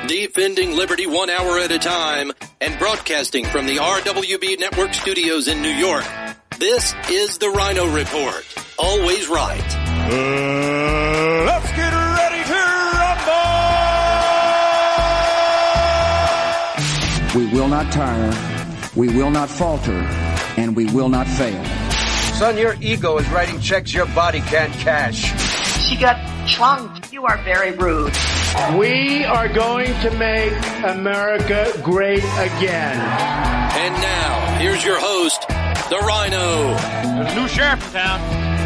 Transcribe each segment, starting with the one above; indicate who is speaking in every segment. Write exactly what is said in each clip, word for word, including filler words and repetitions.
Speaker 1: Defending liberty one hour at a time and broadcasting from the R W B Network studios in New York. This is the Rhino Report. Always right.
Speaker 2: Uh, let's get ready to rumble!
Speaker 3: We will not tire, we will not falter, and we will not fail.
Speaker 4: Son, your ego is writing checks your body can't cash.
Speaker 5: She got chunked. You are very rude.
Speaker 6: We are going to make America great again.
Speaker 1: And now, here's your host, the Rhino.
Speaker 7: There's a new sheriff in town.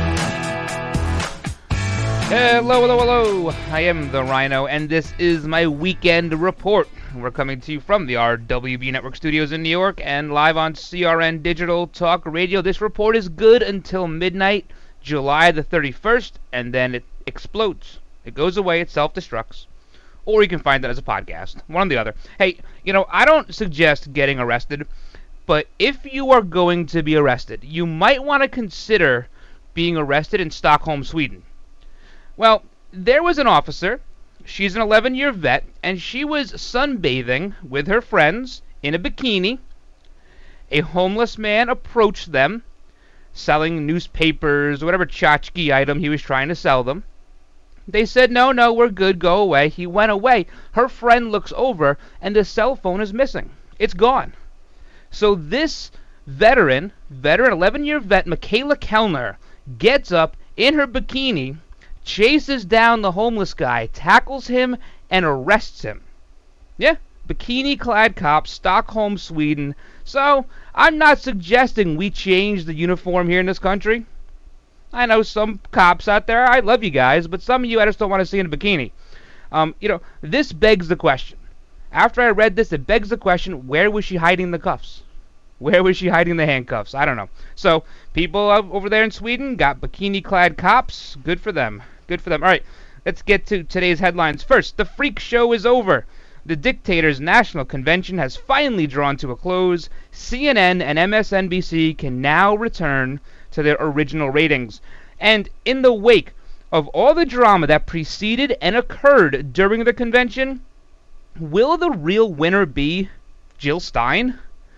Speaker 8: Hello, hello, hello. I am the Rhino, and this is my weekend report. We're coming to you from the R W B Network studios in New York and live on C R N Digital Talk Radio. This report is good until midnight, July the thirty-first, and then it explodes. It goes away, it self-destructs. Or you can find it as a podcast, one or the other. Hey, you know, I don't suggest getting arrested, but if you are going to be arrested, you might want to consider being arrested in Stockholm, Sweden. Well, there was an officer. She's an eleven-year vet, and she was sunbathing with her friends in a bikini. A homeless man approached them, selling newspapers, whatever tchotchke item he was trying to sell them. They said, no, no, we're good, go away. He went away. Her friend looks over, and the cell phone is missing. It's gone. So this veteran, veteran, eleven-year vet, Michaela Kellner, gets up in her bikini, chases down the homeless guy, tackles him, and arrests him. Yeah, bikini-clad cops, Stockholm, Sweden. So, I'm not suggesting we change the uniform here in this country. I know some cops out there, I love you guys, but some of you I just don't want to see in a bikini. Um, you know, this begs the question. After I read this, it begs the question, where was she hiding the cuffs? Where was she hiding the handcuffs? I don't know. So, people over there in Sweden got bikini-clad cops. Good for them. Good for them. All right, let's get to today's headlines. First, the freak show is over. The dictator's national convention has finally drawn to a close. C N N and M S N B C can now return to their original ratings. And in the wake of all the drama that preceded and occurred during the convention, will the real winner be Jill Stein?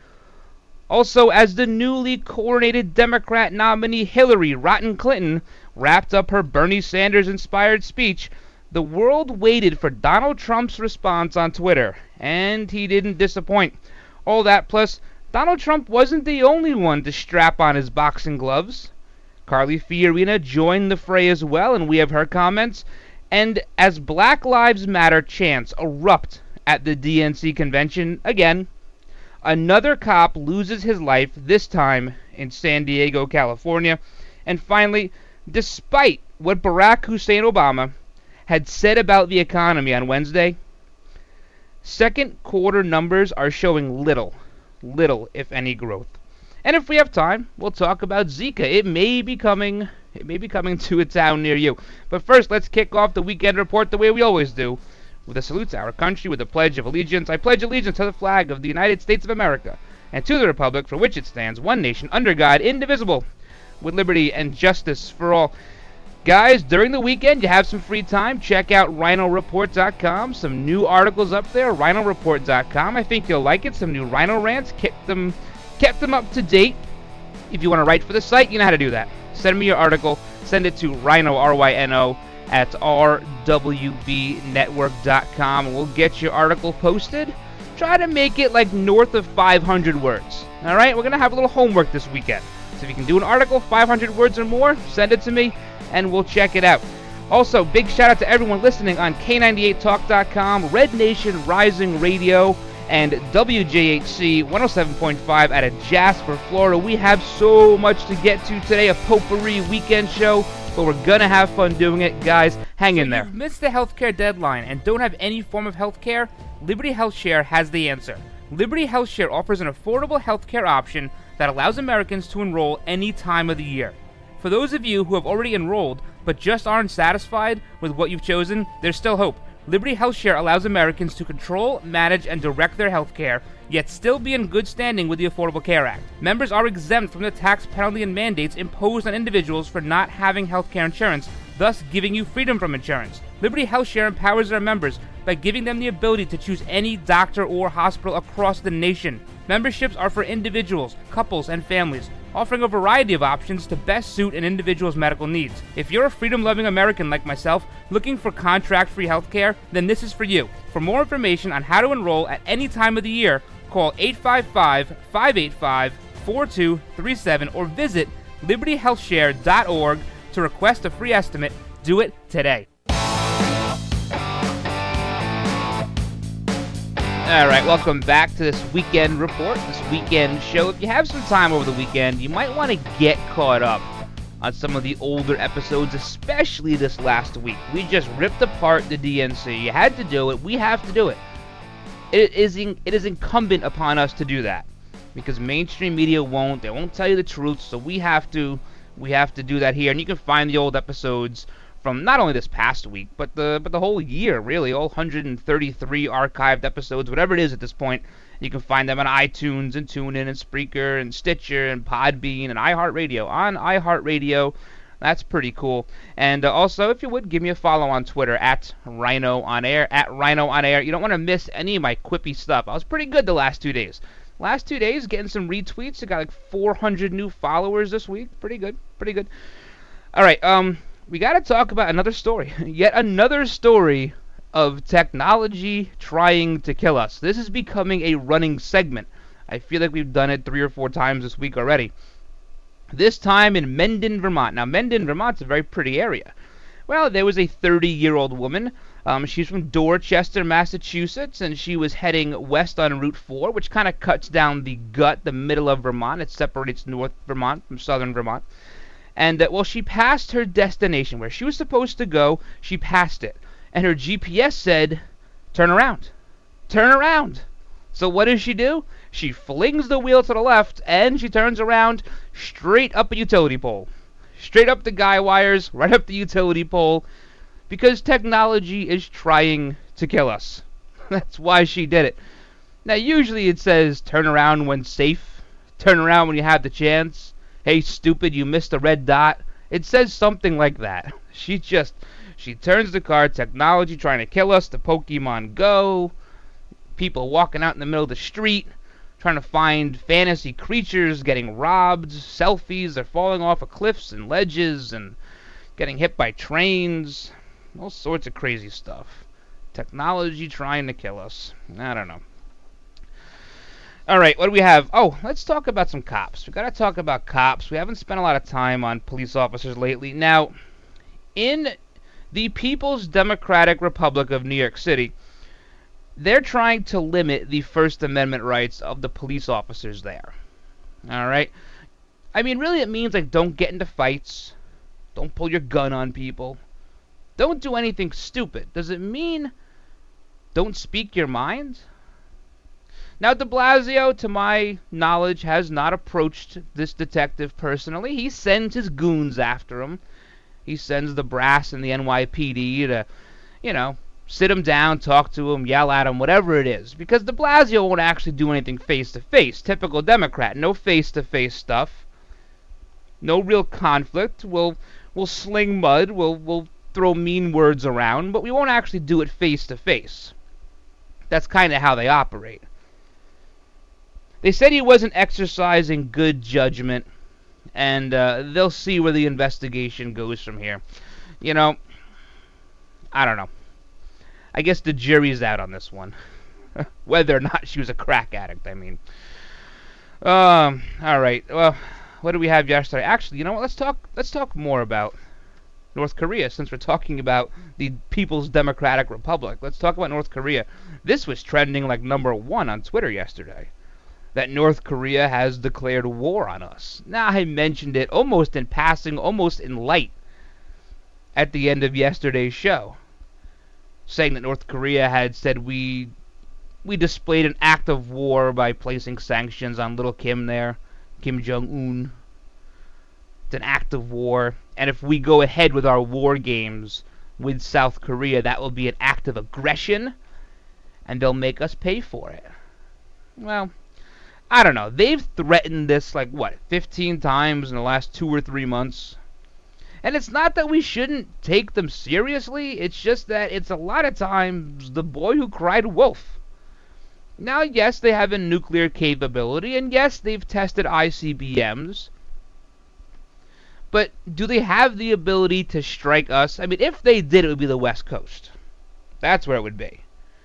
Speaker 8: Also, as the newly coronated Democrat nominee Hillary Rotten Clinton wrapped up her Bernie Sanders-inspired speech, the world waited for Donald Trump's response on Twitter, and he didn't disappoint. All that plus, Donald Trump wasn't the only one to strap on his boxing gloves. Carly Fiorina joined the fray as well, and we have her comments. And as Black Lives Matter chants erupt at the D N C convention again, another cop loses his life, this time in San Diego, California. And finally, despite what Barack Hussein Obama had said about the economy on Wednesday, second quarter numbers are showing little, little if any growth. And if we have time, we'll talk about Zika. It may be coming, it may be coming to a town near you. But first, let's kick off the weekend report the way we always do, with a salute to our country with a pledge of allegiance. I pledge allegiance to the flag of the United States of America and to the republic for which it stands, one nation under God, indivisible, with liberty and justice for all. Guys, during the weekend, you have some free time. Check out Rhino Report dot com. Some new articles up there, Rhino Report dot com. I think you'll like it. Some new Rhino rants. Kept them, kept them up to date. If you want to write for the site, you know how to do that. Send me your article. Send it to Rhino, R Y N O, at R W B network dot com. And we'll get your article posted. Try to make it like north of five hundred words. All right? We're going to have a little homework this weekend. So if you can do an article, five hundred words or more, send it to me, and we'll check it out. Also, big shout out to everyone listening on K ninety-eight talk dot com, Red Nation Rising Radio, and W J H C one oh seven point five out of Jasper, Florida. We have so much to get to today, a potpourri weekend show, but we're gonna have fun doing it. Guys, hang in there. If you've missed the healthcare deadline and don't have any form of healthcare, Liberty HealthShare has the answer. Liberty HealthShare offers an affordable healthcare option that allows Americans to enroll any time of the year. For those of you who have already enrolled but just aren't satisfied with what you've chosen, there's still hope. Liberty HealthShare allows Americans to control, manage, and direct their health care, yet still be in good standing with the Affordable Care Act. Members are exempt from the tax penalty and mandates imposed on individuals for not having health care insurance, thus giving you freedom from insurance. Liberty HealthShare empowers their members by giving them the ability to choose any doctor or hospital across the nation. Memberships are for individuals, couples, and families, offering a variety of options to best suit an individual's medical needs. If you're a freedom-loving American like myself, looking for contract-free healthcare, then this is for you. For more information on how to enroll at any time of the year, call eight five five, five eight five, four two three seven or visit liberty health share dot org to request a free estimate. Do it today. All right, welcome back to this weekend report, this weekend show. If you have some time over the weekend, you might want to get caught up on some of the older episodes, especially this last week. We just ripped apart the D N C. You had to do it. We have to do it. It is in, it is incumbent upon us to do that because mainstream media won't. They won't tell you the truth, so we have to we have to do that here. And you can find the old episodes from not only this past week, but the but the whole year, really, all one hundred thirty-three archived episodes, whatever it is at this point. You can find them on iTunes and TuneIn and Spreaker and Stitcher and Podbean and iHeartRadio. On iHeartRadio, that's pretty cool. And uh, also, if you would, give me a follow on Twitter, at Rhino on Air, at Rhino on Air. You don't want to miss any of my quippy stuff. I was pretty good the last two days. Last two days, getting some retweets. I got like four hundred new followers this week. Pretty good, pretty good. All right, um... we got to talk about another story. Yet another story of technology trying to kill us. This is becoming a running segment. I feel like we've done it three or four times this week already. This time in Mendon, Vermont. Now, Mendon, Vermont's a very pretty area. Well, there was a thirty-year-old woman. Um, she's from Dorchester, Massachusetts, and she was heading west on Route four, which kind of cuts down the gut, the middle of Vermont. It separates North Vermont from Southern Vermont. And, uh, well, she passed her destination. Where she was supposed to go, she passed it. And her G P S said, turn around. Turn around. So what does she do? She flings the wheel to the left, and she turns around straight up a utility pole. Straight up the guy wires, right up the utility pole. Because technology is trying to kill us. That's why she did it. Now, usually it says, turn around when safe. Turn around when you have the chance. Hey, stupid, you missed a red dot. It says something like that. She just, she turns the car, technology trying to kill us, the Pokemon Go, people walking out in the middle of the street, trying to find fantasy creatures, getting robbed, selfies, they're falling off of cliffs and ledges, and getting hit by trains, all sorts of crazy stuff. Technology trying to kill us. I don't know. All right, what do we have? Oh, let's talk about some cops. We've got to talk about cops. We haven't spent a lot of time on police officers lately. Now, in the People's Democratic Republic of New York City, they're trying to limit the First Amendment rights of the police officers there. All right? I mean, really, it means, like, don't get into fights. Don't pull your gun on people. Don't do anything stupid. Does it mean don't speak your mind? Now, de Blasio, to my knowledge, has not approached this detective personally. He sends his goons after him. He sends the brass and the N Y P D to, you know, sit him down, talk to him, yell at him, whatever it is. Because de Blasio won't actually do anything face-to-face. Typical Democrat. No face-to-face stuff. No real conflict. We'll, we'll sling mud. We'll, we'll throw mean words around. But we won't actually do it face-to-face. That's kind of how they operate. They said he wasn't exercising good judgment, and uh, they'll see where the investigation goes from here. You know, I don't know. I guess the jury's out on this one. Whether or not she was a crack addict, I mean. Um, all right. Well, what did we have yesterday? Actually, you know what? Let's talk. Let's talk more about North Korea, since we're talking about the People's Democratic Republic. Let's talk about North Korea. This was trending like number one on Twitter yesterday. That North Korea has declared war on us. Now, I mentioned it almost in passing, almost in light, at the end of yesterday's show, saying that North Korea had said we we displayed an act of war by placing sanctions on little Kim there, Kim Jong-un. It's an act of war, and if we go ahead with our war games with South Korea, that will be an act of aggression, and they'll make us pay for it. Well, I don't know. They've threatened this, like, what, fifteen times in the last two or three months? And it's not that we shouldn't take them seriously, it's just that it's a lot of times the boy who cried wolf. Now, yes, they have a nuclear capability, and yes, they've tested I C B Ms, but do they have the ability to strike us? I mean, if they did, it would be the West Coast. That's where it would be.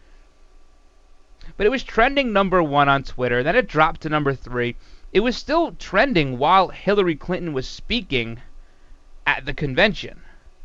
Speaker 8: But it was trending number one on Twitter, then it dropped to number three. It was still trending while Hillary Clinton was speaking at the convention.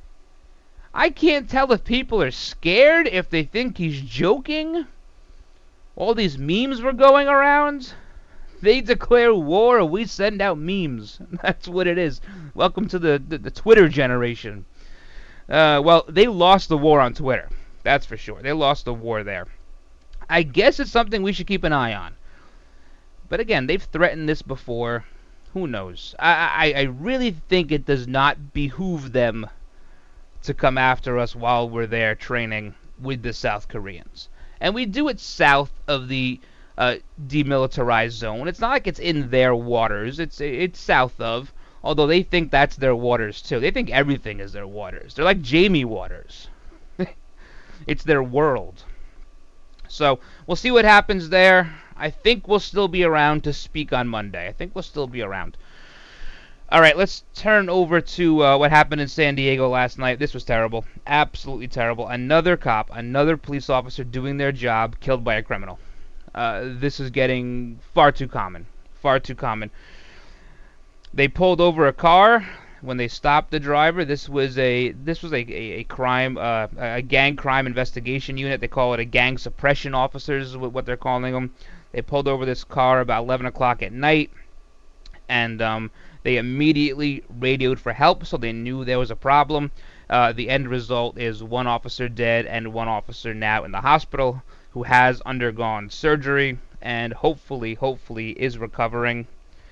Speaker 8: I can't tell if people are scared, if they think he's joking. All these memes were going around. They declare war, we send out memes. That's what it is. Welcome to the, the, the Twitter generation. Uh, well, they lost the war on Twitter. That's for sure. They lost the war there. I guess it's something we should keep an eye on. But again, they've threatened this before. Who knows? I, I, I really think it does not behoove them to come after us while we're there training with the South Koreans. And we do it south of the uh, demilitarized zone. It's not like it's in their waters. It's it's south of, although they think that's their waters too. They think everything is their waters. They're like Jamie Waters. It's their world. So we'll see what happens there. I think we'll still be around to speak on Monday. I think we'll still be around. All right, let's turn over to uh, what happened in San Diego last night. This was terrible. Absolutely terrible. Another cop, another police officer doing their job, killed by a criminal. Uh, this is getting far too common. Far too common. They pulled over a car. When they stopped the driver, this was a this was a, a, a crime, uh, a gang crime investigation unit. They call it a gang suppression officers, is what they're calling them. They pulled over this car about eleven o'clock at night, and um, they immediately radioed for help, so they knew there was a problem. Uh, the end result is one officer dead and one officer now in the hospital who has undergone surgery and hopefully, hopefully is recovering.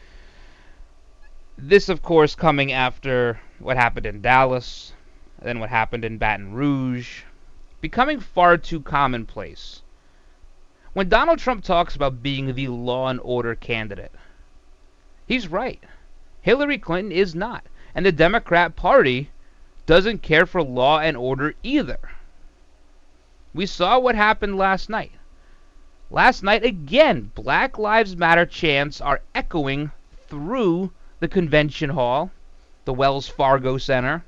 Speaker 8: This, of course, coming after what happened in Dallas, then what happened in Baton Rouge, becoming far too commonplace. When Donald Trump talks about being the law and order candidate, he's right. Hillary Clinton is not. And the Democrat Party doesn't care for law and order either. We saw what happened last night. Last night, again, Black Lives Matter chants are echoing through the convention hall, the Wells Fargo Center.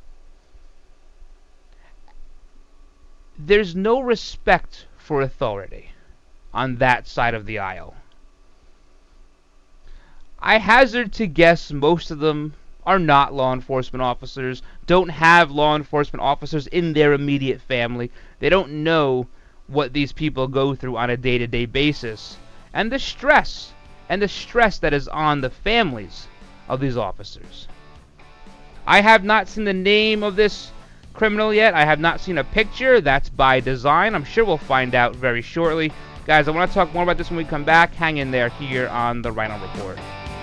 Speaker 8: There's no respect for authority on that side of the aisle. I hazard to guess most of them are not law enforcement officers, don't have law enforcement officers in their immediate family. They don't know what these people go through on a day-to-day basis, and the stress, and the stress that is on the families of these officers. I have not seen the name of this criminal yet. I have not seen a picture. That's by design. I'm sure we'll find out very shortly. Guys, I want to talk more about this when we come back. Hang in there here on the Rhino Report.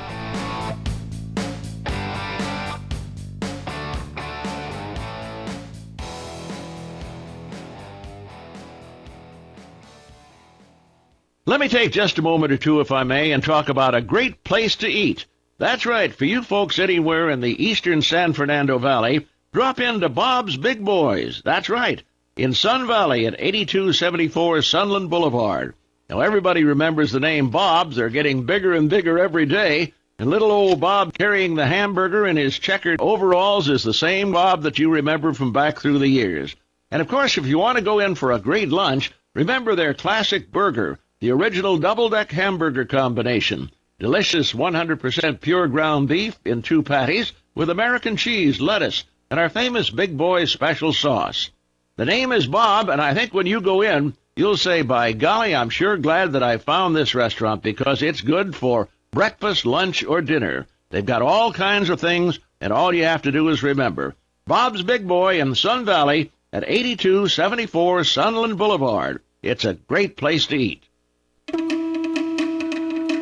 Speaker 9: Let me take just a moment or two, if I may, and talk about a great place to eat. That's right, for you folks anywhere in the eastern San Fernando Valley, drop into Bob's Big Boys. That's right, in Sun Valley at eighty-two seventy-four Sunland Boulevard. Now, everybody remembers the name Bob's. They're getting bigger and bigger every day, and little old Bob carrying the hamburger in his checkered overalls is the same Bob that you remember from back through the years. And, of course, if you want to go in for a great lunch, remember their classic burger, the original double-deck hamburger combination. Delicious one hundred percent pure ground beef in two patties with American cheese, lettuce, and our famous Big Boy special sauce. The name is Bob, and I think when you go in, you'll say, by golly, I'm sure glad that I found this restaurant because it's good for breakfast, lunch, or dinner. They've got all kinds of things, and all you have to do is remember. Bob's Big Boy in Sun Valley at eighty-two seventy-four Sunland Boulevard. It's a great place to eat.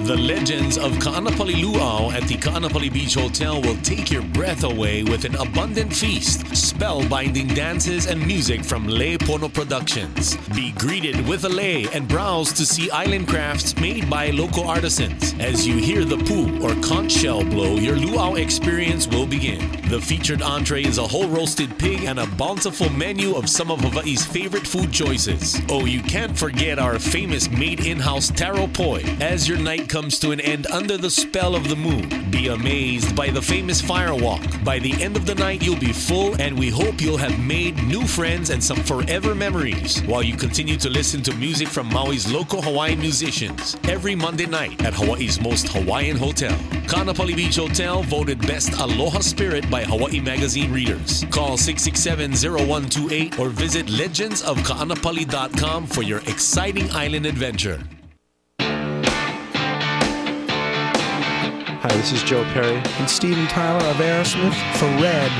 Speaker 10: The legends of Ka'anapali Luau at the Ka'anapali Beach Hotel will take your breath away with an abundant feast, spellbinding dances, and music from Lei Pono Productions. Be greeted with a lei and browse to see island crafts made by local artisans. As you hear the pu or conch shell blow, your luau experience will begin. The featured entree is a whole roasted pig and a bountiful menu of some of Hawaii's favorite food choices. Oh, you can't forget our famous made in-house taro poi. As your night comes to an end under the spell of the moon, be amazed by the famous firewalk. By the end of the night, you'll be full, and we hope you'll have made new friends and some forever memories while you continue to listen to music from Maui's local Hawaiian musicians every Monday night at Hawaii's most Hawaiian hotel. Ka'anapali Beach Hotel voted Best Aloha Spirit by Hawaii Magazine readers. Call six six seven, zero one two eight or visit legends of ka'anapali dot com for your exciting island adventure.
Speaker 11: Hi, this is Joe Perry and Steven Tyler of Aerosmith for Red.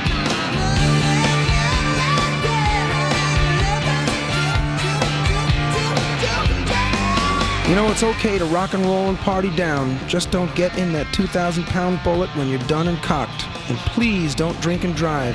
Speaker 11: You know, it's okay to rock and roll and party down. Just don't get in that two thousand pound bullet when you're done and cocked. And please don't drink and drive.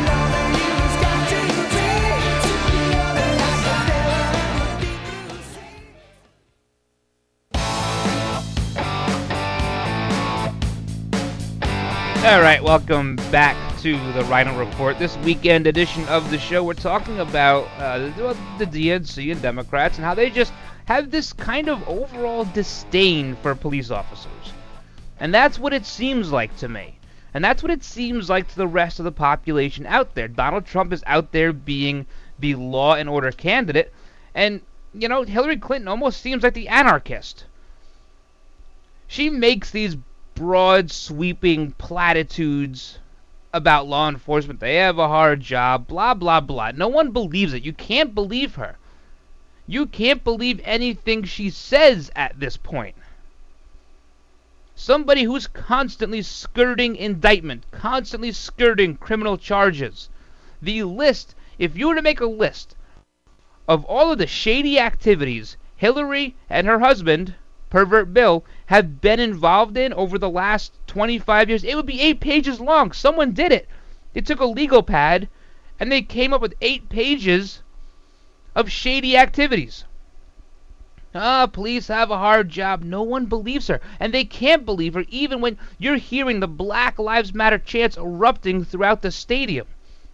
Speaker 8: All right, welcome back to the Rhino Report. This weekend edition of the show, we're talking about uh, the, the D N C and Democrats and how they just have this kind of overall disdain for police officers. And that's what it seems like to me. And that's what it seems like to the rest of the population out there. Donald Trump is out there being the law and order candidate. And, you know, Hillary Clinton almost seems like the anarchist. She makes these broad, sweeping platitudes about law enforcement. They have a hard job, blah, blah, blah. No one believes it. You can't believe her. You can't believe anything she says at this point. Somebody who's constantly skirting indictment, constantly skirting criminal charges. The list, if you were to make a list of all of the shady activities Hillary and her husband, Pervert Bill, have been involved in over the last twenty-five years, it would be eight pages long. Someone did it. They took a legal pad and they came up with eight pages of shady activities. Ah, police have a hard job. No one believes her. And they can't believe her even when you're hearing the Black Lives Matter chants erupting throughout the stadium.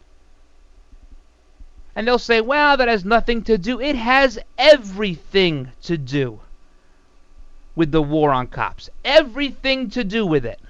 Speaker 8: And they'll say, well, that has nothing to do. It has everything to do with the war on cops. Everything to do with it.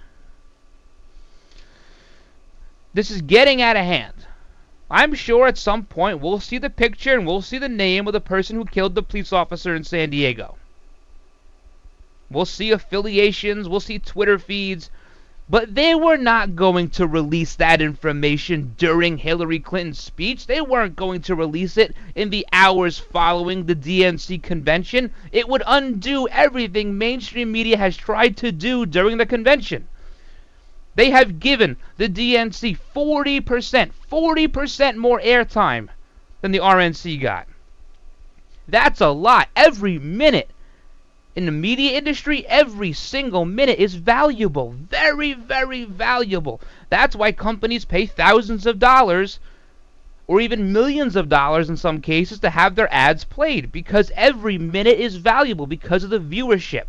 Speaker 8: This is getting out of hand. I'm sure at some point we'll see the picture and we'll see the name of the person who killed the police officer in San Diego. We'll see affiliations, we'll see Twitter feeds, but they were not going to release that information during Hillary Clinton's speech. They weren't going to release it in the hours following the D N C convention. It would undo everything mainstream media has tried to do during the convention. They have given the D N C forty percent, forty percent more airtime than the R N C got. That's a lot. Every minute in the media industry, every single minute is valuable. Very, very valuable. That's why companies pay thousands of dollars, or even millions of dollars in some cases, to have their ads played. Because every minute is valuable because of the viewership.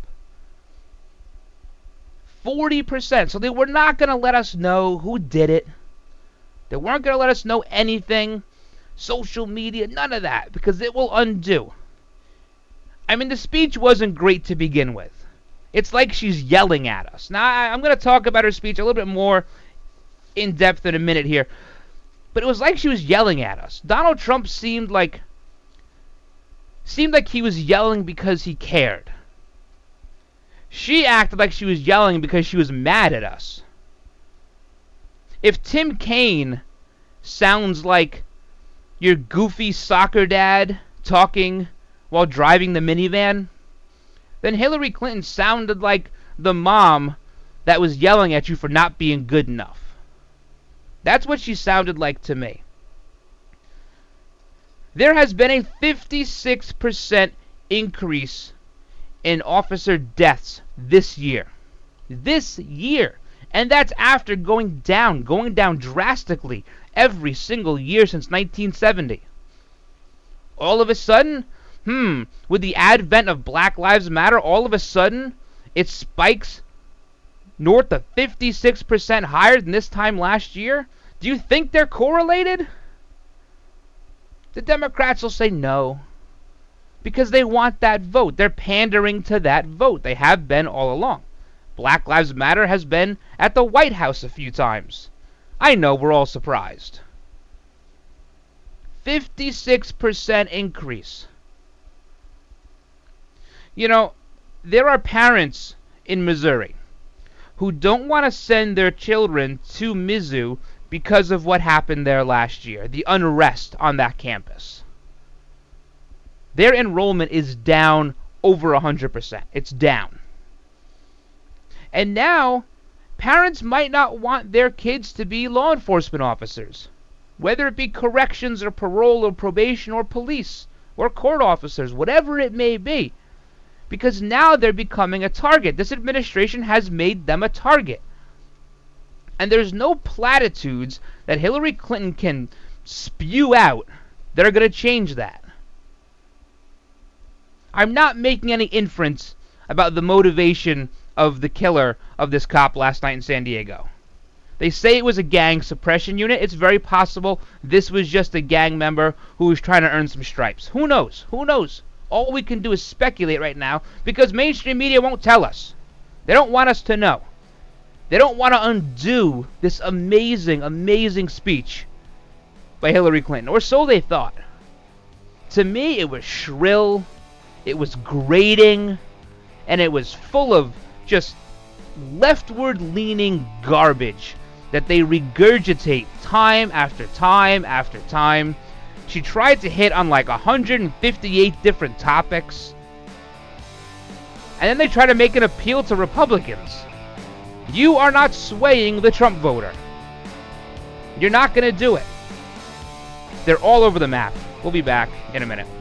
Speaker 8: forty percent. So they were not going to let us know who did it. They weren't going to let us know anything. Social media, none of that. Because it will undo. I mean, the speech wasn't great to begin with. It's like she's yelling at us. Now, I'm going to talk about her speech a little bit more in depth in a minute here. But it was like she was yelling at us. Donald Trump seemed like seemed like he was yelling because he cared. She acted like she was yelling because she was mad at us. If Tim Kaine sounds like your goofy soccer dad talking while driving the minivan, then Hillary Clinton sounded like the mom that was yelling at you for not being good enough. That's what she sounded like to me. There has been a fifty-six percent increase in officer deaths this year. This year. And that's after going down, going down drastically every single year since nineteen seventy. All of a sudden, hmm, with the advent of Black Lives Matter, all of a sudden, it spikes north of fifty-six percent higher than this time last year. Do you think they're correlated? The Democrats will say no, because they want that vote. They're pandering to that vote. They have been all along. Black Lives Matter has been at the White House a few times. I know we're all surprised. fifty-six percent increase. You know, there are parents in Missouri who don't want to send their children to Mizzou because of what happened there last year, the unrest on that campus. Their enrollment is down over one hundred percent. It's down. And now, parents might not want their kids to be law enforcement officers, whether it be corrections or parole or probation or police or court officers, whatever it may be, because now they're becoming a target. This administration has made them a target. And there's no platitudes that Hillary Clinton can spew out that are going to change that. I'm not making any inference about the motivation of the killer of this cop last night in San Diego. They say it was a gang suppression unit. It's very possible this was just a gang member who was trying to earn some stripes. Who knows? Who knows? All we can do is speculate right now because mainstream media won't tell us. They don't want us to know. They don't want to undo this amazing, amazing speech by Hillary Clinton, or so they thought. To me, it was shrill, it was grating, and it was full of just leftward-leaning garbage that they regurgitate time after time after time. She tried to hit on like one hundred fifty-eight different topics. And then they try to make an appeal to Republicans. You are not swaying the Trump voter. You're not going to do it. They're all over the map. We'll be back in a minute.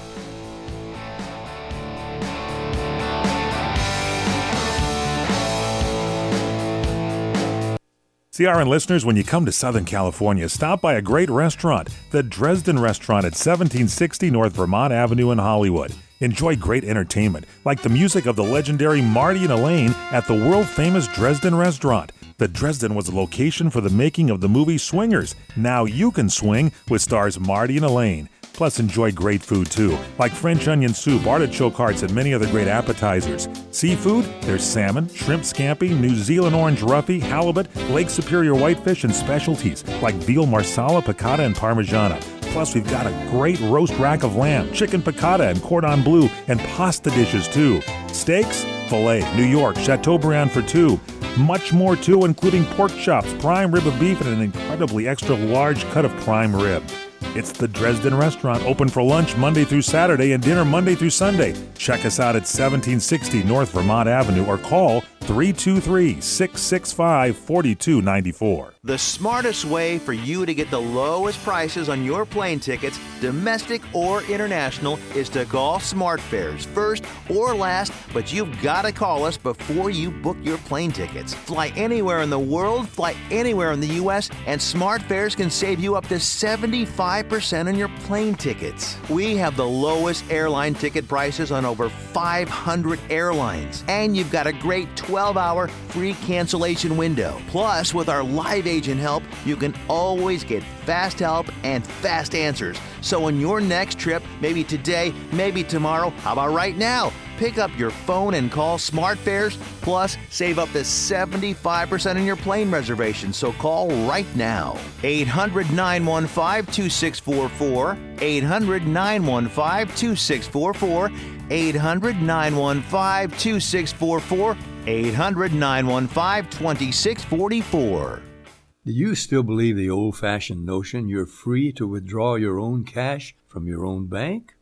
Speaker 12: C R N listeners, when you come to Southern California, stop by a great restaurant, the Dresden Restaurant at seventeen sixty North Vermont Avenue in Hollywood. Enjoy great entertainment, like the music of the legendary Marty and Elaine at the world-famous Dresden Restaurant. The Dresden was a location for the making of the movie Swingers. Now you can swing with stars Marty and Elaine. Plus, enjoy great food, too, like French onion soup, artichoke hearts, and many other great appetizers. Seafood, there's salmon, shrimp scampi, New Zealand orange roughy, halibut, Lake Superior whitefish, and specialties like veal marsala, piccata, and parmigiana. Plus, we've got a great roast rack of lamb, chicken piccata, and cordon bleu, and pasta dishes, too. Steaks, filet, New York, Chateaubriand for two. Much more, too, including pork chops, prime rib of beef, and an incredibly extra large cut of prime rib. It's the Dresden Restaurant, open for lunch Monday through Saturday and dinner Monday through Sunday. Check us out at seventeen sixty North Vermont Avenue or call three two three, six six five, four two nine four.
Speaker 13: The smartest way for you to get the lowest prices on your plane tickets, domestic or international, is to call SmartFares first or last, but you've got to call us before you book your plane tickets. Fly anywhere in the world, fly anywhere in the U S, and SmartFares can save you up to seventy-five percent on your plane tickets. We have the lowest airline ticket prices on over five hundred airlines, and you've got a great twelve hour free cancellation window. Plus, with our live agent help, you can always get fast help and fast answers. So on your next trip, maybe today, maybe tomorrow, how about right now? Pick up your phone and call SmartFares, plus save up to seventy-five percent on your plane reservation. So call right now. eight hundred, nine one five, two six four four, eight hundred, nine one five, two six four four, eight hundred, nine one five, two six four four, eight hundred, nine one five, two six four four.
Speaker 14: Do you still believe the old-fashioned notion you're free to withdraw your own cash from your own bank?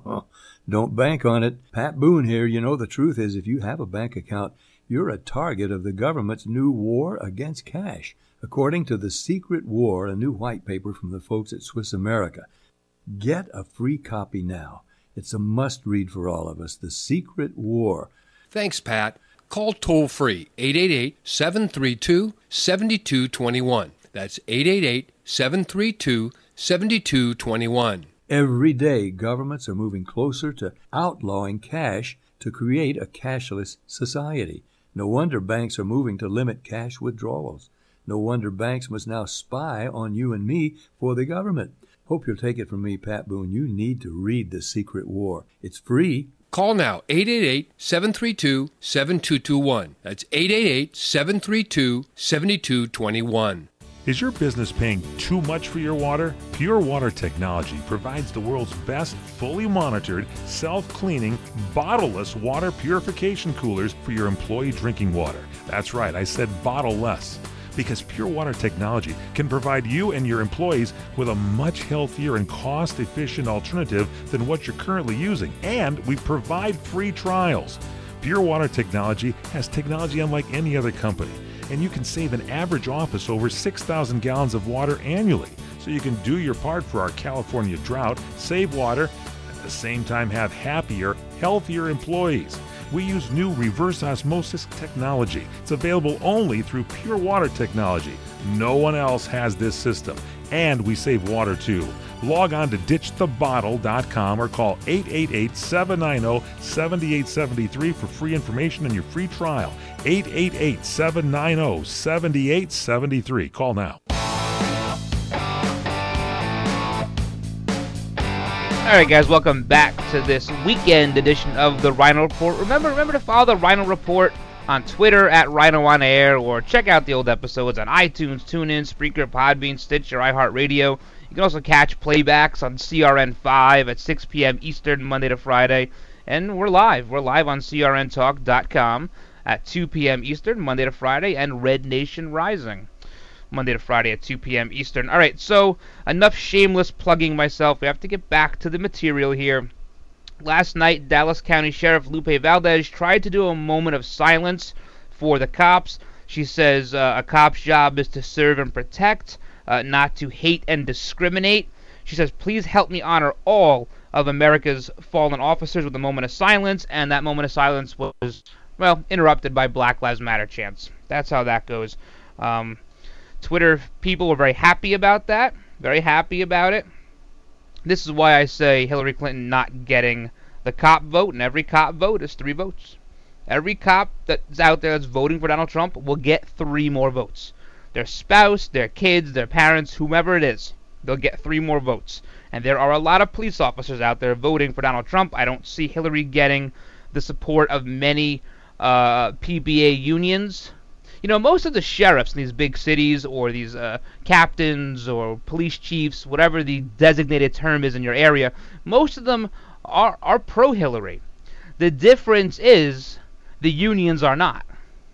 Speaker 14: Don't bank on it. Pat Boone here. You know, the truth is, if you have a bank account, you're a target of the government's new war against cash, according to The Secret War, a new white paper from the folks at Swiss America. Get a free copy now. It's a must-read for all of us, The Secret War.
Speaker 15: Thanks, Pat. Call toll-free eight eight eight, seven three two, seven two two one. That's eight eight eight, seven three two, seven two two one.
Speaker 14: Every day, governments are moving closer to outlawing cash to create a cashless society. No wonder banks are moving to limit cash withdrawals. No wonder banks must now spy on you and me for the government. Hope you'll take it from me, Pat Boone. You need to read The Secret War. It's free.
Speaker 15: Call now, eight eight eight, seven three two, seven two two one. That's eight eight eight, seven three two, seven two two one.
Speaker 12: Is your business paying too much for your water? Pure Water Technology provides the world's best fully monitored, self-cleaning, bottle-less water purification coolers for your employee drinking water. That's right, I said bottle-less. Because Pure Water Technology can provide you and your employees with a much healthier and cost-efficient alternative than what you're currently using. And we provide free trials. Pure Water Technology has technology unlike any other company. And you can save an average office over six thousand gallons of water annually. So you can do your part for our California drought, save water, at the same time have happier, healthier employees. We use new reverse osmosis technology. It's available only through Pure Water Technology. No one else has this system. And we save water too. Log on to ditch the bottle dot com or call eight eight eight, seven nine zero, seven eight seven three for free information and your free trial. eight eight eight, seven nine zero, seven eight seven three. Call now.
Speaker 8: All right, guys, welcome back to this weekend edition of the Rhino Report. Remember, remember to follow the Rhino Report on Twitter at Rhino on Air, or check out the old episodes on iTunes, TuneIn, Spreaker, Podbean, Stitcher, iHeartRadio. You can also catch playbacks on C R N five at six p.m. Eastern, Monday to Friday. And we're live. We're live on C R N talk dot com at two p.m. Eastern, Monday to Friday, and Red Nation Rising, Monday to Friday at two p.m. Eastern. All right, so enough shameless plugging myself. We have to get back to the material here. Last night, Dallas County Sheriff Lupe Valdez tried to do a moment of silence for the cops. She says uh, a cop's job is to serve and protect, uh, not to hate and discriminate. She says, please help me honor all of America's fallen officers with a moment of silence, and that moment of silence was, well, interrupted by Black Lives Matter chants. That's how that goes. Um, Twitter people were very happy about that, very happy about it. This is why I say Hillary Clinton not getting the cop vote, and every cop vote is three votes. Every cop that's out there that's voting for Donald Trump will get three more votes. Their spouse, their kids, their parents, whomever it is, they'll get three more votes. And there are a lot of police officers out there voting for Donald Trump. I don't see Hillary getting the support of many uh, P B A unions. You know, most of the sheriffs in these big cities, or these uh, captains or police chiefs, whatever the designated term is in your area, most of them are, are pro-Hillary. The difference is the unions are not.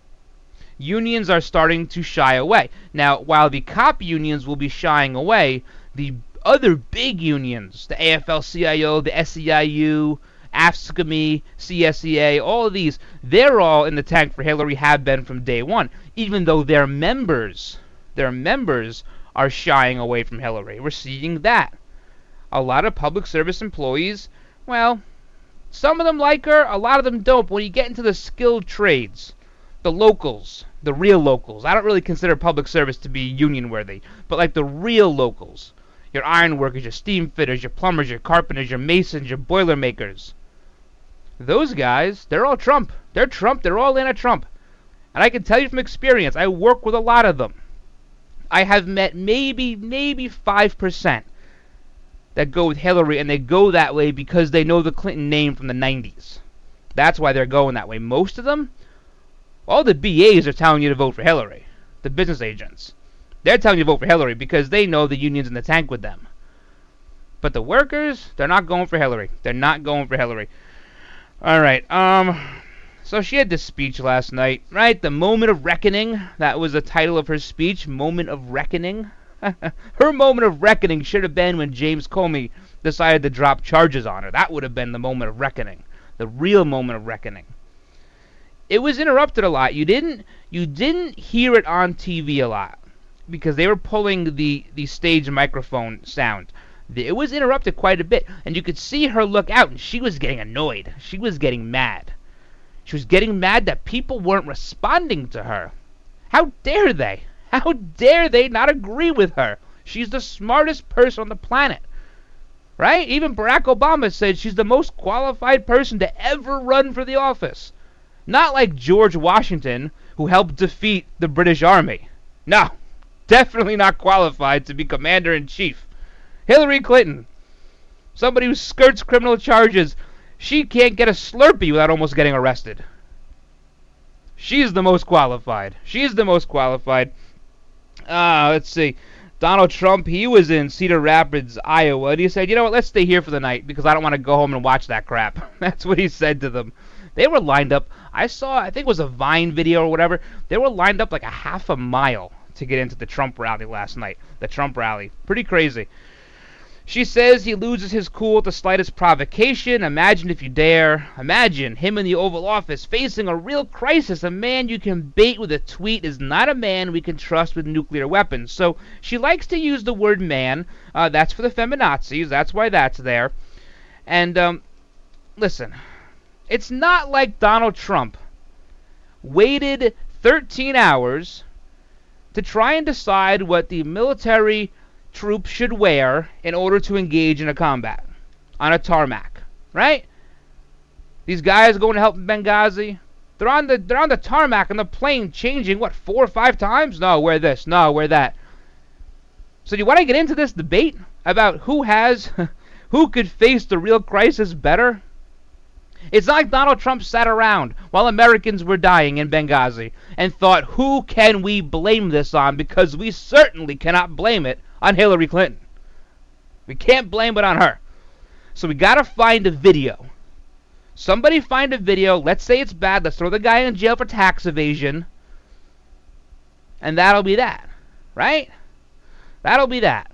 Speaker 8: Unions are starting to shy away. Now, while the cop unions will be shying away, the other big unions, the A F L C I O, the S E I U, A F S C M E, C S E A, all of these, they're all in the tank for Hillary, have been from day one, even though their members, their members are shying away from Hillary. We're seeing that. A lot of public service employees, well, some of them like her, a lot of them don't. But when you get into the skilled trades, the locals, the real locals, I don't really consider public service to be union worthy, but like the real locals, your iron workers, your steam fitters, your plumbers, your carpenters, your masons, your boiler makers, those guys, they're all Trump. They're Trump. They're all in at Trump. And I can tell you from experience, I work with a lot of them. I have met maybe, maybe five percent that go with Hillary, and they go that way because they know the Clinton name from the nineties. That's why they're going that way. Most of them, all the B As are telling you to vote for Hillary. The business agents. They're telling you to vote for Hillary because they know the union's in the tank with them. But the workers, they're not going for Hillary. They're not going for Hillary. All right, um, so she had this speech last night, right? The Moment of Reckoning. That was the title of her speech, Moment of Reckoning. Her moment of reckoning should have been when James Comey decided to drop charges on her. That would have been the moment of reckoning, the real moment of reckoning. It was interrupted a lot. You didn't, you didn't hear it on T V a lot because they were pulling the the stage microphone sound. It was interrupted quite a bit, and you could see her look out, and she was getting annoyed. She was getting mad. She was getting mad that people weren't responding to her. How dare they? How dare they not agree with her? She's the smartest person on the planet. Right? Even Barack Obama said she's the most qualified person to ever run for the office. Not like George Washington, who helped defeat the British Army. No, definitely not qualified to be commander-in-chief. Hillary Clinton, somebody who skirts criminal charges, she can't get a Slurpee without almost getting arrested. She's the most qualified. She's the most qualified. Uh, let's see. Donald Trump, he was in Cedar Rapids, Iowa, and he said, you know what, let's stay here for the night because I don't want to go home and watch that crap. That's what he said to them. They were lined up. I saw, I think it was a Vine video or whatever. They were lined up like a half a mile to get into the Trump rally last night. The Trump rally. Pretty crazy. She says he loses his cool at the slightest provocation. Imagine if you dare. Imagine him in the Oval Office facing a real crisis. A man you can bait with a tweet is not a man we can trust with nuclear weapons. So she likes to use the word man. Uh, that's for the feminazis. That's why that's there. And, um, listen, it's not like Donald Trump waited thirteen hours to try and decide what the military troops should wear in order to engage in a combat on a tarmac, right? These guys going to help in Benghazi, they're on the they're on the tarmac on the plane, changing what four or five times. No, wear this. No, wear that. So do you want to get into this debate about who has, who could face the real crisis better? It's not like Donald Trump sat around while Americans were dying in Benghazi and thought, who can we blame this on? Because we certainly cannot blame it on Hillary Clinton. We can't blame it on her. So we gotta find a video. Somebody find a video. Let's say it's bad. Let's throw the guy in jail for tax evasion. And that'll be that. Right? That'll be that.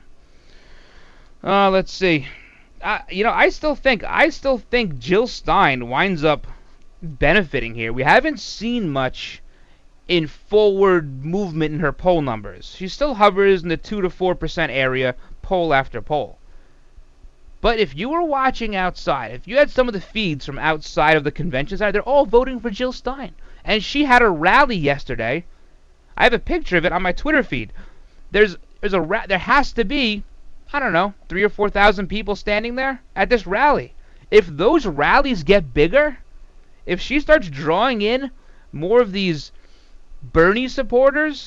Speaker 8: Uh, let's see. Uh, you know, I still think, I still think Jill Stein winds up benefiting here. We haven't seen much in forward movement in her poll numbers. She still hovers in the two to four percent area, poll after poll. But if you were watching outside, if you had some of the feeds from outside of the convention side, they're all voting for Jill Stein. And she had a rally yesterday. I have a picture of it on my Twitter feed. There's there's a ra- there has to be, I don't know, three or four thousand people standing there at this rally. If those rallies get bigger, if she starts drawing in more of these Bernie supporters,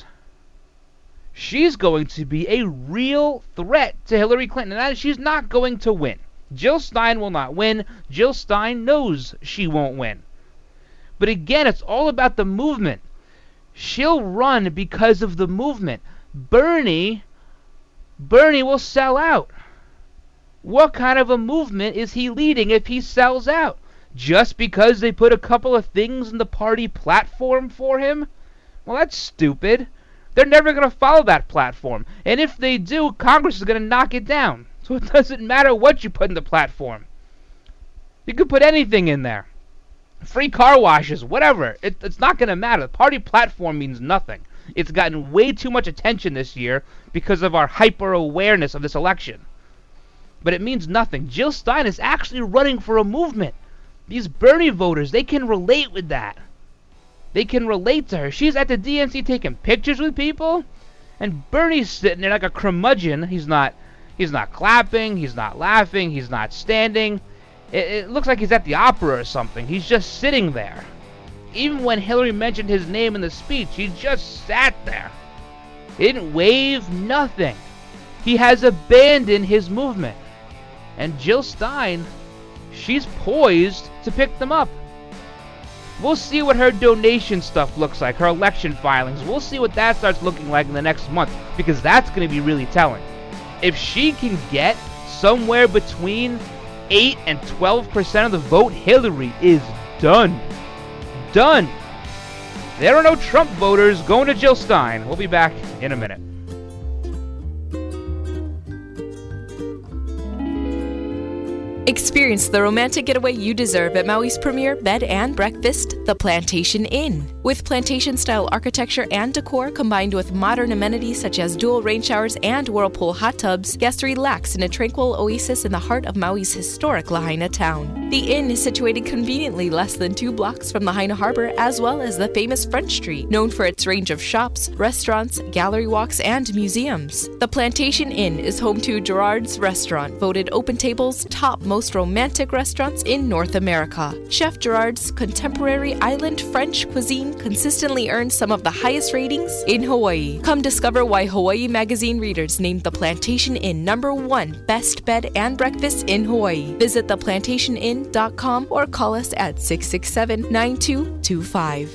Speaker 8: she's going to be a real threat to Hillary Clinton. And she's not going to win. Jill Stein will not win. Jill Stein knows she won't win. But again, it's all about the movement. She'll run because of the movement. Bernie, Bernie will sell out. What kind of a movement is he leading if he sells out? Just because they put a couple of things in the party platform for him? Well, that's stupid. They're never going to follow that platform. And if they do, Congress is going to knock it down. So it doesn't matter what you put in the platform. You could put anything in there. Free car washes, whatever. It, it's not going to matter. The party platform means nothing. It's gotten way too much attention this year because of our hyper-awareness of this election. But it means nothing. Jill Stein is actually running for a movement. These Bernie voters, they can relate with that. They can relate to her. She's at the D N C taking pictures with people, and Bernie's sitting there like a curmudgeon. He's not, he's not clapping. He's not laughing. He's not standing. It, it looks like he's at the opera or something. He's just sitting there. Even when Hillary mentioned his name in the speech, he just sat there. He didn't wave, nothing. He has abandoned his movement. And Jill Stein, she's poised to pick them up. We'll see what her donation stuff looks like, her election filings. We'll see what that starts looking like in the next month, because that's going to be really telling. If she can get somewhere between eight and twelve percent of the vote, Hillary is done. Done. There are no Trump voters going to Jill Stein. We'll be back in a minute.
Speaker 16: Experience the romantic getaway you deserve at Maui's premier bed and breakfast, the Plantation Inn. With plantation-style architecture and decor combined with modern amenities such as dual rain showers and whirlpool hot tubs, guests relax in a tranquil oasis in the heart of Maui's historic Lahaina town. The inn is situated conveniently less than two blocks from Lahaina Harbor, as well as the famous Front Street, known for its range of shops, restaurants, gallery walks, and museums. The Plantation Inn is home to Gerard's Restaurant, voted Open Table's top most romantic restaurants in North America. Chef Gerard's contemporary island French cuisine consistently earns some of the highest ratings in Hawaii. Come discover why Hawaii Magazine readers named the Plantation Inn number one best bed and breakfast in Hawaii. Visit the plantation inn dot com or call us at six six seven, nine two two five.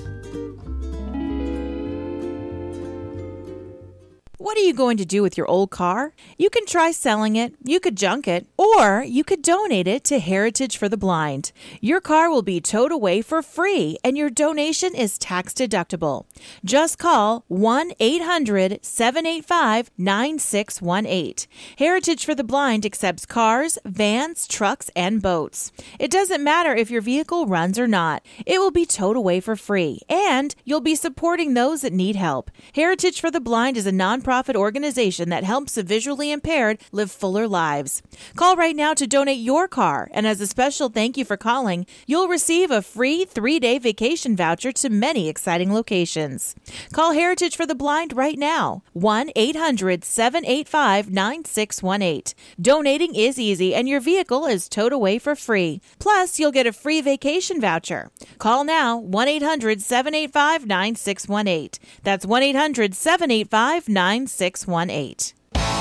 Speaker 17: What are you going to do with your old car? You can try selling it, you could junk it, or you could donate it to Heritage for the Blind. Your car will be towed away for free, and your donation is tax deductible. Just call one eight hundred, seven eight five, nine six one eight. Heritage for the Blind accepts cars, vans, trucks, and boats. It doesn't matter if your vehicle runs or not. It will be towed away for free, and you'll be supporting those that need help. Heritage for the Blind is a nonprofit organization that helps the visually impaired live fuller lives. Call right now to donate your car, and as a special thank you for calling, you'll receive a free three-day vacation voucher to many exciting locations. Call Heritage for the Blind right now, one eight hundred, seven eight five, nine six one eight. Donating is easy, and your vehicle is towed away for free. Plus, you'll get a free vacation voucher. Call now, one eight hundred, seven eight five, nine six one eight. That's one eight hundred, seven eight five, nine six one eight.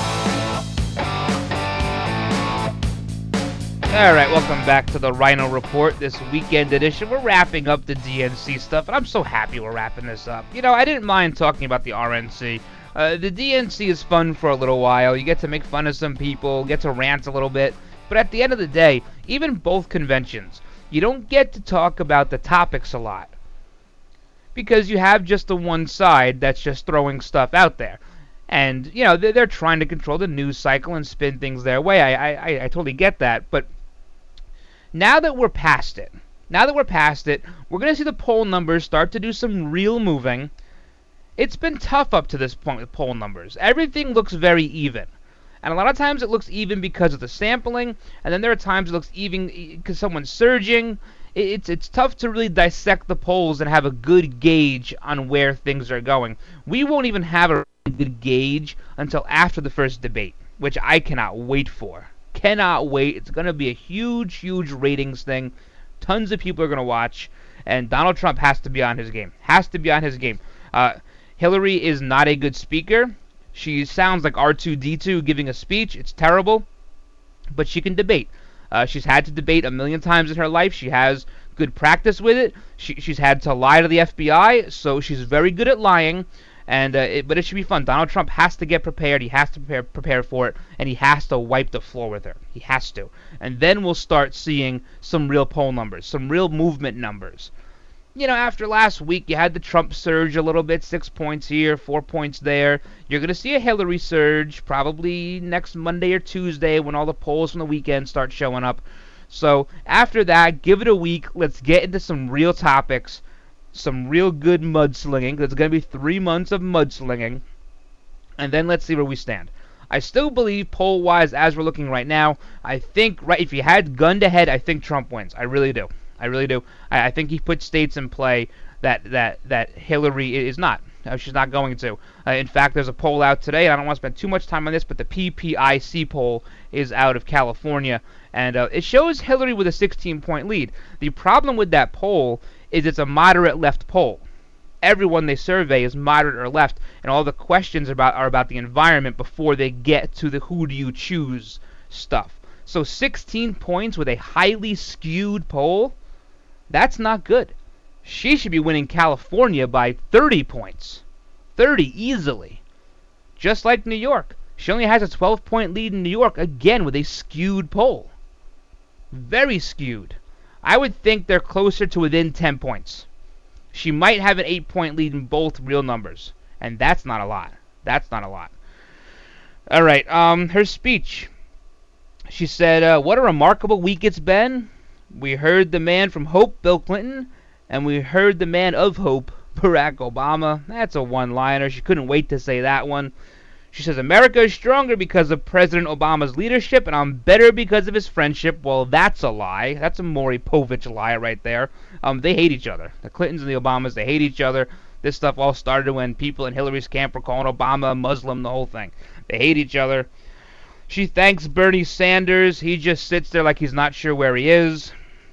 Speaker 8: All right, welcome back to the Rhino Report, this weekend edition. We're wrapping up the D N C stuff, and I'm so happy we're wrapping this up. You know, I didn't mind talking about the R N C. Uh, the D N C is fun for a little while. You get to make fun of some people, get to rant a little bit. But at the end of the day, even both conventions, you don't get to talk about the topics a lot, because you have just the one side that's just throwing stuff out there. And, you know, they're, they're trying to control the news cycle and spin things their way. I, I, I totally get that. But now that we're past it, now that we're past it, we're going to see the poll numbers start to do some real moving. It's been tough up to this point with poll numbers. Everything looks very even. And a lot of times it looks even because of the sampling, and then there are times it looks even because someone's surging. It's it's tough to really dissect the polls and have a good gauge on where things are going. We won't even have a good gauge until after the first debate, which I cannot wait for. Cannot wait. It's going to be a huge, huge ratings thing. Tons of people are going to watch, and Donald Trump has to be on his game. Has to be on his game. Uh, Hillary is not a good speaker. She sounds like R two D two giving a speech. It's terrible, but she can debate. Uh, she's had to debate a million times in her life. She has good practice with it. She, she's had to lie to the F B I, so she's very good at lying. And uh, it, but it should be fun. Donald Trump has to get prepared. He has to prepare, prepare for it, and he has to wipe the floor with her. He has to. And then we'll start seeing some real poll numbers, some real movement numbers. You know, after last week, you had the Trump surge a little bit, six points here, four points there. You're going to see a Hillary surge probably next Monday or Tuesday when all the polls from the weekend start showing up. So after that, give it a week. Let's get into some real topics, some real good mudslinging. There's going to be three months of mudslinging. And then let's see where we stand. I still believe poll-wise, as we're looking right now, I think, right, if you had gun to head, I think Trump wins. I really do. I really do. I, I think he put states in play that that, that Hillary is not. Uh, she's not going to. Uh, in fact, there's a poll out today, and I don't want to spend too much time on this, but the P P I C poll is out of California, and uh, it shows Hillary with a sixteen-point lead. The problem with that poll is it's a moderate left poll. Everyone they survey is moderate or left, and all the questions about are about the environment before they get to the who do you choose stuff. So sixteen points with a highly skewed poll, that's not good. She should be winning California by thirty points. thirty easily. Just like New York. She only has a twelve-point lead in New York, again with a skewed poll. Very skewed. I would think they're closer to within ten points. She might have an eight-point lead in both real numbers. And that's not a lot. That's not a lot. Alright, um, her speech. She said, uh, what a remarkable week it's been. We heard the man from hope, Bill Clinton, and we heard the man of hope, Barack Obama. That's a one-liner. She couldn't wait to say that one. She says, America is stronger because of President Obama's leadership, and I'm better because of his friendship. Well, that's a lie. That's a Maury Povich lie right there. Um, they hate each other. The Clintons and the Obamas, they hate each other. This stuff all started when people in Hillary's camp were calling Obama a Muslim, the whole thing. They hate each other. She thanks Bernie Sanders. He just sits there like he's not sure where he is.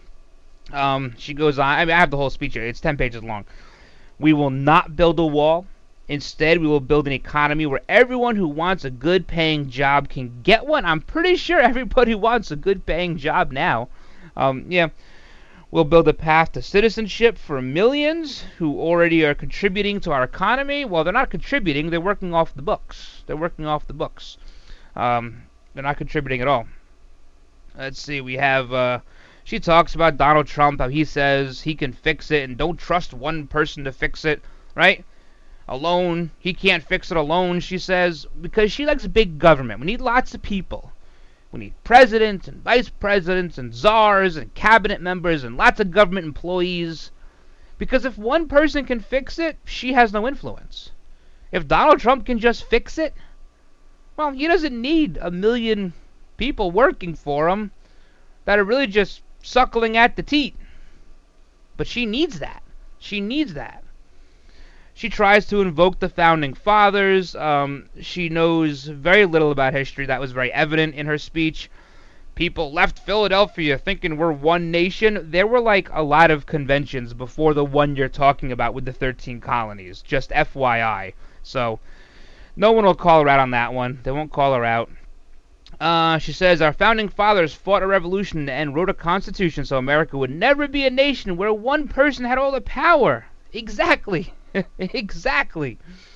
Speaker 8: Um, she goes on. I mean, I have the whole speech here. It's ten pages long. We will not build a wall. Instead, we will build an economy where everyone who wants a good-paying job can get one. I'm pretty sure everybody wants a good-paying job now. Um, yeah. We'll build a path to citizenship for millions who already are contributing to our economy. Well, they're not contributing. They're working off the books. They're working off the books. Um, they're not contributing at all. Let's see. We have... Uh, She talks about Donald Trump, how he says he can fix it, and don't trust one person to fix it, right? Alone. He can't fix it alone, she says, because she likes big government. We need lots of people. We need presidents and vice presidents and czars and cabinet members and lots of government employees. Because if one person can fix it, she has no influence. If Donald Trump can just fix it, well, he doesn't need a million people working for him that are really just suckling at the teat. But she needs that. She needs that. She tries to invoke the Founding Fathers. Um, she knows very little about history. That was very evident in her speech. People left Philadelphia thinking we're one nation. There were like a lot of conventions before the one you're talking about with the thirteen colonies. Just F Y I. So no one will call her out on that one. They won't call her out. Uh, she says, our founding fathers fought a revolution and wrote a constitution so America would never be a nation where one person had all the power. Exactly. Exactly.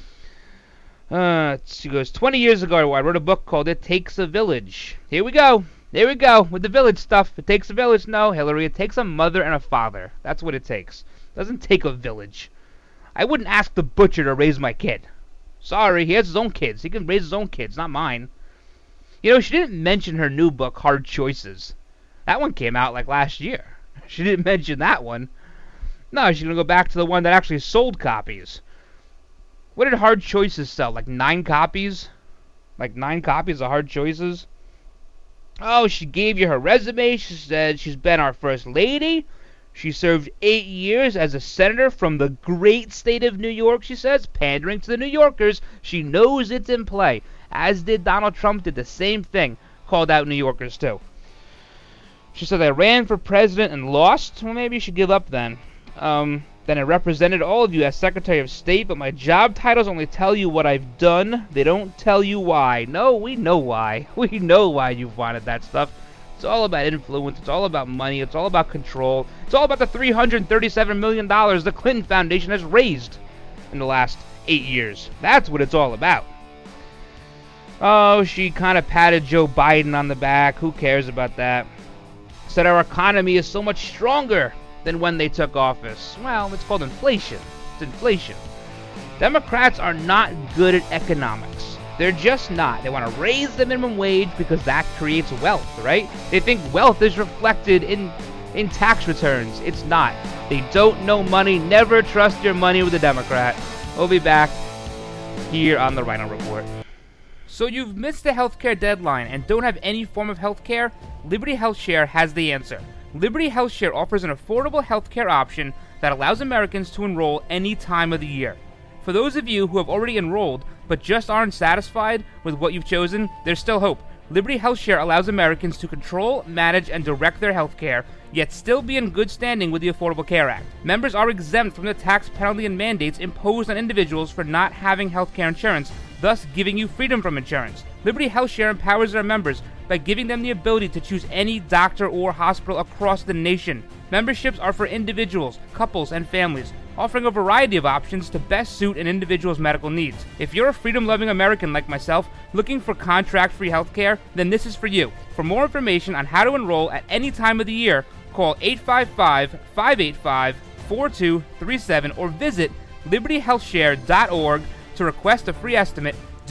Speaker 8: Uh, she goes, twenty years ago, I wrote a book called It Takes a Village. Here we go. Here we go with the village stuff. It takes a village. No, Hillary, it takes a mother and a father. That's what it takes. It doesn't take a village. I wouldn't ask the butcher to raise my kid. Sorry, he has his own kids. He can raise his own kids, not mine. You know, she didn't mention her new book, Hard Choices. That one came out like last year. She didn't mention that one. No, she's going to go back to the one that actually sold copies. What did Hard Choices sell? Like nine copies? Like nine copies of Hard Choices? Oh, she gave you her resume. She said she's been our first lady. She served eight years as a senator from the great state of New York, she says, pandering to the New Yorkers. She knows it's in play. As did Donald Trump, did the same thing. Called out New Yorkers, too. She said, I ran for president and lost. Well, maybe you should give up then. Um, then I represented all of you as Secretary of State, but my job titles only tell you what I've done. They don't tell you why. No, we know why. We know why you've wanted that stuff. It's all about influence. It's all about money. It's all about control. It's all about the three hundred thirty-seven million dollars the Clinton Foundation has raised in the last eight years. That's what it's all about. Oh, she kind of patted Joe Biden on the back. Who cares about that? Said our economy is so much stronger than when they took office. Well, it's called inflation. It's inflation. Democrats are not good at economics. They're just not. They want to raise the minimum wage because that creates wealth, right? They think wealth is reflected in, in tax returns. It's not. They don't know money. Never trust your money with a Democrat. We'll be back here on the Rhino Report. So you've missed the healthcare deadline and don't have any form of healthcare? Liberty HealthShare has the answer. Liberty HealthShare offers an affordable healthcare option that allows Americans to enroll any time of the year. For those of you who have already enrolled but just aren't satisfied with what you've chosen, there's still hope. Liberty HealthShare allows Americans to control, manage, and direct their healthcare, yet still be in good standing with the Affordable Care Act. Members are exempt from the tax penalty and mandates imposed on individuals for not having healthcare insurance, thus giving you freedom from insurance. Liberty HealthShare empowers their members by giving them the ability to choose any doctor or hospital across the nation. Memberships are for individuals, couples, and families, offering a variety of options to best suit an individual's medical needs. If you're a freedom-loving American like myself, looking for contract-free healthcare, then this is for you. For more information on how to enroll at any time of the year, call eight five five, five eight five, four two three seven or visit liberty health share dot org to request a free estimate. Do it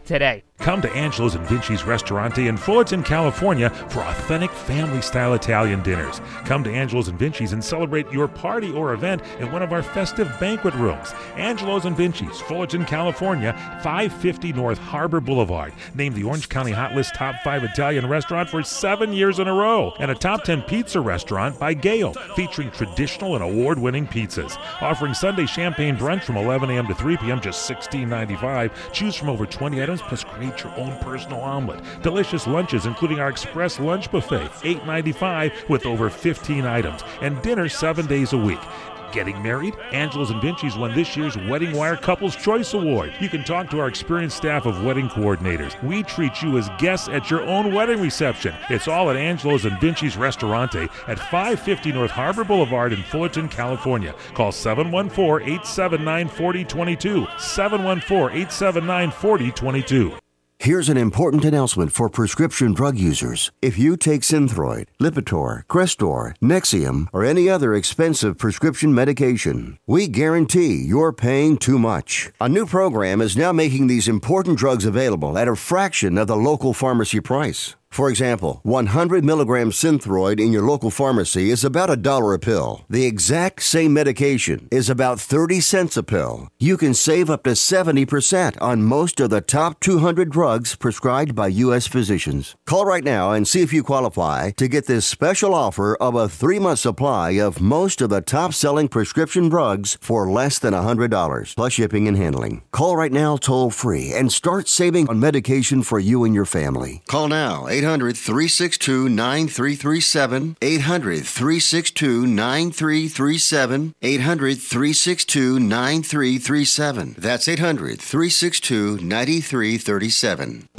Speaker 8: today.
Speaker 12: Come to Angelo's and Vinci's Ristorante in Fullerton, California for authentic family-style Italian dinners. Come to Angelo's and Vinci's and celebrate your party or event in one of our festive banquet rooms. Angelo's and Vinci's, Fullerton, California, five fifty North Harbor Boulevard. Named the Orange County Hot List Top five Italian Restaurant for seven years in a row. And a Top ten Pizza Restaurant by Gale, featuring traditional and award-winning pizzas. Offering Sunday champagne brunch from eleven a.m. to three p.m., just sixteen ninety-five. Choose from over twenty items, plus create your own personal omelet. Delicious lunches, including our Express Lunch Buffet, eight ninety-five, with over fifteen items. And dinner seven days a week. Getting married? Angelo's and Vinci's won this year's Wedding Wire Couples Choice Award. You can talk to our experienced staff of wedding coordinators. We treat you as guests at your own wedding reception. It's all at Angelo's and Vinci's Ristorante at five fifty North Harbor Boulevard in Fullerton, California. Call seven one four, eight seven nine, four zero two two, seven one four, eight seven nine, four zero two two.
Speaker 18: Here's an important announcement for prescription drug users. If you take Synthroid, Lipitor, Crestor, Nexium, or any other expensive prescription medication, we guarantee you're paying too much. A new program is now making these important drugs available at a fraction of the local pharmacy price. For example, one hundred milligrams Synthroid in your local pharmacy is about a dollar a pill. The exact same medication is about thirty cents a pill. You can save up to seventy percent on most of the top two hundred drugs prescribed by U S physicians. Call right now and see if you qualify to get this special offer of a three-month supply of most of the top-selling prescription drugs for less than one hundred dollars, plus shipping and handling. Call right now toll-free and start saving on medication for you and your family. Call now, eight hundred, three six two, nine three three seven, eight hundred, three six two, nine three three seven, eight hundred, three six two, nine three three seven. That's eight hundred, three six two, nine three three seven.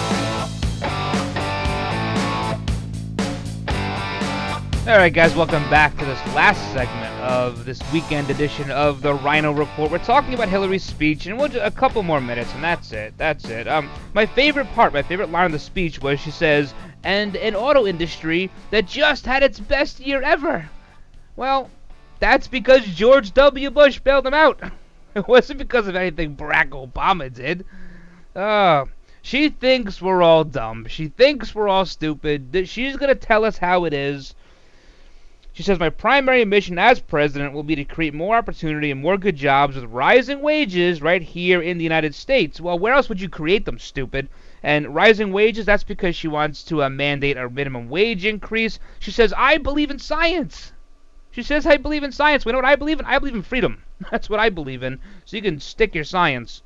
Speaker 8: All right, guys, welcome back to this last segment of this weekend edition of the Rhino Report. We're talking about Hillary's speech, and we'll do a couple more minutes, and that's it. That's it. Um, my favorite part, my favorite line of the speech was she says, "And an auto industry that just had its best year ever." Well, that's because George W. Bush bailed them out. It wasn't because of anything Barack Obama did. Oh, she thinks we're all dumb. She thinks we're all stupid. She's going to tell us how it is. She says, "My primary mission as president will be to create more opportunity and more good jobs with rising wages right here in the United States." Well, where else would you create them, stupid? And rising wages, that's because she wants to uh, mandate a minimum wage increase. She says, "I believe in science." She says, "I believe in science." We know what I believe in? I believe in freedom. That's what I believe in. So you can stick your science.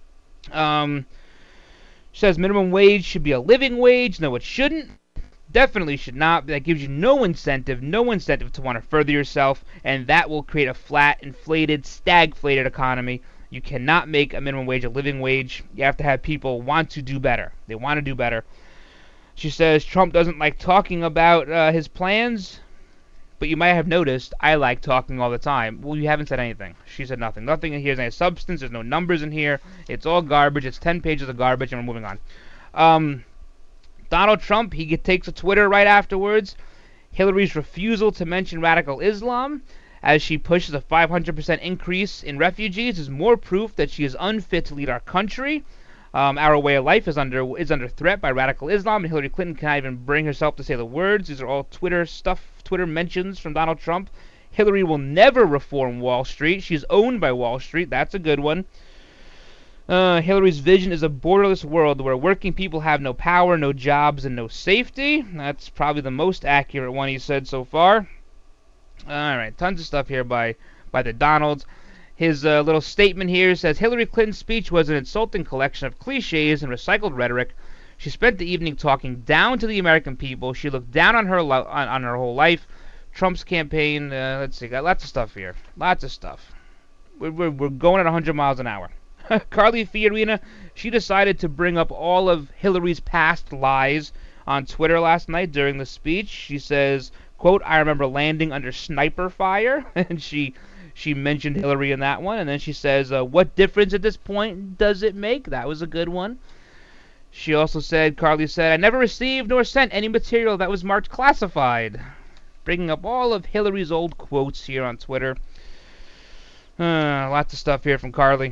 Speaker 8: Um, she says minimum wage should be a living wage. No, it shouldn't. Definitely should not. That gives you no incentive, no incentive to want to further yourself, and that will create a flat, inflated, stagflated economy. You cannot make a minimum wage a living wage. You have to have people want to do better. They want to do better. She says Trump doesn't like talking about uh, his plans, but you might have noticed I like talking all the time. Well, you haven't said anything. She said nothing. Nothing in here is any substance. There's no numbers in here. It's all garbage. It's ten pages of garbage, and we're moving on. Um... Donald Trump, he takes a Twitter right afterwards. Hillary's refusal to mention radical Islam as she pushes a five hundred percent increase in refugees is more proof that she is unfit to lead our country. Um, our way of life is under is under threat by radical Islam, and Hillary Clinton cannot even bring herself to say the words. These are all Twitter stuff, Twitter mentions from Donald Trump. Hillary will never reform Wall Street. She's owned by Wall Street. That's a good one. Uh, Hillary's vision is a borderless world where working people have no power, no jobs, and no safety. That's probably the most accurate one he said so far. Alright, tons of stuff here by, by the Donalds. His uh, little statement here says, Hillary Clinton's speech was an insulting collection of cliches and recycled rhetoric. She spent the evening talking down to the American people. She looked down on her lo- on, on her whole life. Trump's campaign, uh, let's see, got lots of stuff here. Lots of stuff. We're, we're, we're going at one hundred miles an hour. Carly Fiorina, she decided to bring up all of Hillary's past lies on Twitter last night during the speech. She says, quote, "I remember landing under sniper fire," and she she mentioned Hillary in that one. And then she says, uh, what difference at this point does it make? That was a good one. She also said, Carly said, "I never received nor sent any material that was marked classified," bringing up all of Hillary's old quotes here on Twitter. Uh, lots of stuff here from Carly.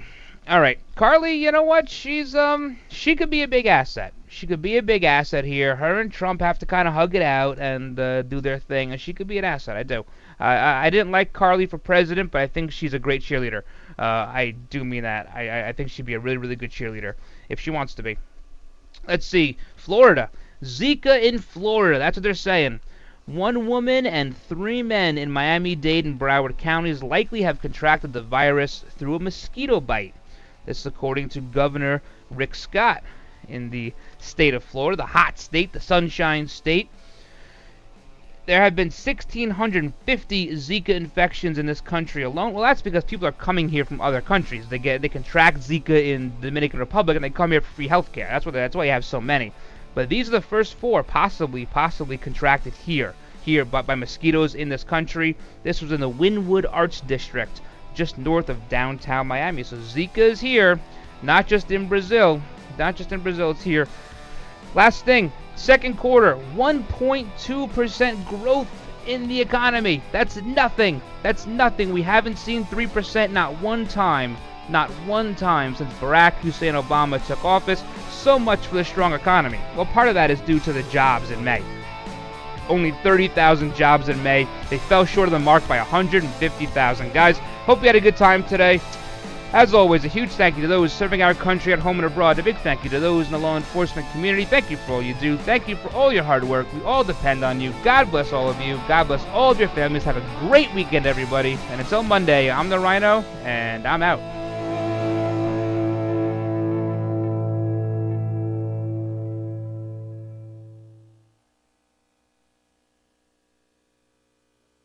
Speaker 8: All right, Carly, you know what? She's um she could be a big asset. She could be a big asset here. Her and Trump have to kind of hug it out and uh, do their thing, and she could be an asset. I do. Uh, I, I didn't like Carly for president, but I think she's a great cheerleader. Uh, I do mean that. I, I think she'd be a really, really good cheerleader if she wants to be. Let's see. Florida. Zika in Florida. That's what they're saying. One woman and three men in Miami-Dade and Broward counties likely have contracted the virus through a mosquito bite. This is according to Governor Rick Scott in the state of Florida, the hot state, the sunshine state. There have been one thousand six hundred fifty Zika infections in this country alone. Well, that's because people are coming here from other countries. They get they contract Zika in the Dominican Republic and they come here for free health care. That's what that's why you have so many. But these are the first four possibly possibly contracted here here by, by mosquitoes in this country. This was in the Wynwood Arts District, just north of downtown Miami. So Zika is here, not just in Brazil, not just in Brazil, it's here. Last thing, second quarter, one point two percent growth in the economy. That's nothing. That's nothing. We haven't seen three percent not one time, not one time since Barack Hussein Obama took office. So much for the strong economy. Well, part of that is due to the jobs in May. Only thirty thousand jobs in May. They fell short of the mark by one hundred fifty thousand. Guys, hope you had a good time today. As always, a huge thank you to those serving our country at home and abroad. A big thank you to those in the law enforcement community. Thank you for all you do. Thank you for all your hard work. We all depend on you. God bless all of you. God bless all of your families. Have a great weekend, everybody. And until Monday, I'm the Rhino, and I'm out.